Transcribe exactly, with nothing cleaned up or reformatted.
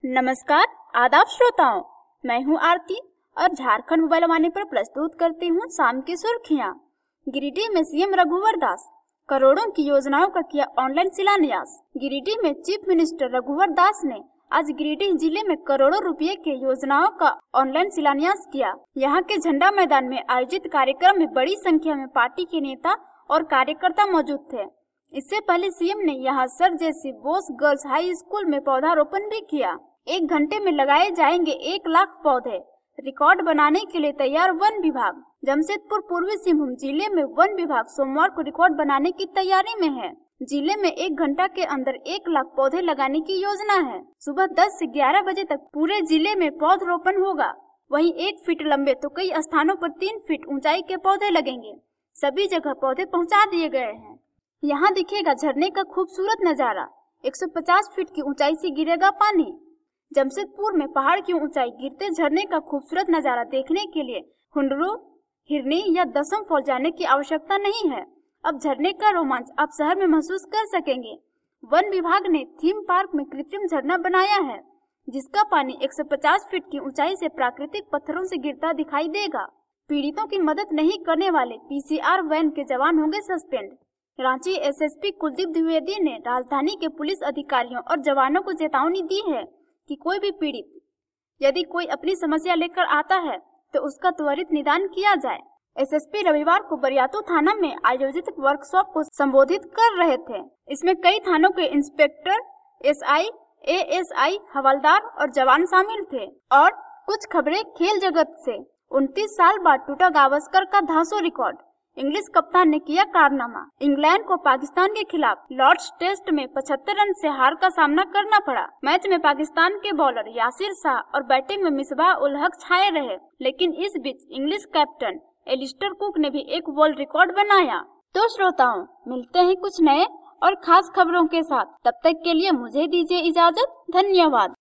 नमस्कार, आदाब श्रोताओं, मैं हूं आरती और झारखंड मोबाइल वाणी पर प्रस्तुत करती हूं शाम की सुर्खियां। गिरिडीह में सीएम रघुवर दास करोड़ों की योजनाओं का किया ऑनलाइन शिलान्यास। गिरिडीह में चीफ मिनिस्टर रघुवर दास ने आज गिरिडीह जिले में करोड़ों रुपए के योजनाओं का ऑनलाइन शिलान्यास किया। यहां के झंडा मैदान में आयोजित कार्यक्रम में बड़ी संख्या में पार्टी के नेता और कार्यकर्ता मौजूद थे। इससे पहले सीएम ने यहां सर जैसी बोस गर्ल्स हाई स्कूल में पौधारोपण भी किया। एक घंटे में लगाए जाएंगे एक लाख पौधे। रिकॉर्ड बनाने के लिए तैयार वन विभाग। जमशेदपुर पूर्वी सिंहभूम जिले में वन विभाग सोमवार को रिकॉर्ड बनाने की तैयारी में है। जिले में एक घंटा के अंदर एक लाख पौधे लगाने की योजना है। सुबह दस से ग्यारह बजे तक पूरे जिले में पौधरोपण होगा। वहीं एक फीट लंबे तो कई स्थानों पर तीन फीट ऊंचाई के पौधे लगेंगे। सभी जगह पौधे पहुंचा दिए गए हैं। यहाँ दिखेगा झरने का खूबसूरत नजारा। एक सौ पचास फीट की ऊंचाई से गिरेगा पानी। जमशेदपुर में पहाड़ की ऊंचाई गिरते झरने का खूबसूरत नजारा देखने के लिए हुंडरू, हिरनी या दसम फॉल जाने की आवश्यकता नहीं है। अब झरने का रोमांच आप शहर में महसूस कर सकेंगे। वन विभाग ने थीम पार्क में कृत्रिम झरना बनाया है, जिसका पानी एक सौ पचास फीट की ऊंचाई से प्राकृतिक पत्थरों से गिरता दिखाई देगा। पीड़ितों की मदद नहीं करने वाले पीसीआर वैन के जवान होंगे सस्पेंड। रांची एसएसपी कुलदीप द्विवेदी ने राजधानी के पुलिस अधिकारियों और जवानों को चेतावनी दी है कि कोई भी पीड़ित यदि कोई अपनी समस्या लेकर आता है तो उसका त्वरित निदान किया जाए। एसएसपी रविवार को बरियातू थाना में आयोजित वर्कशॉप को संबोधित कर रहे थे। इसमें कई थानों के इंस्पेक्टर, एसआई, एएसआई, हवलदार और जवान शामिल थे। और कुछ खबरें खेल जगत से। उनतीस साल बाद टूटा गावस्कर का धांसो रिकॉर्ड। इंग्लिश कप्तान ने किया कारनामा। इंग्लैंड को पाकिस्तान के खिलाफ लॉर्ड्स टेस्ट में पचहत्तर रन से हार का सामना करना पड़ा। मैच में पाकिस्तान के बॉलर यासिर शाह और बैटिंग में मिसबाह उल हक छाए रहे, लेकिन इस बीच इंग्लिश कैप्टन एलिस्टर कुक ने भी एक वर्ल्ड रिकॉर्ड बनाया। तो श्रोताओं, मिलते हैं कुछ नए और खास खबरों के साथ। तब तक के लिए मुझे दीजिए इजाजत। धन्यवाद।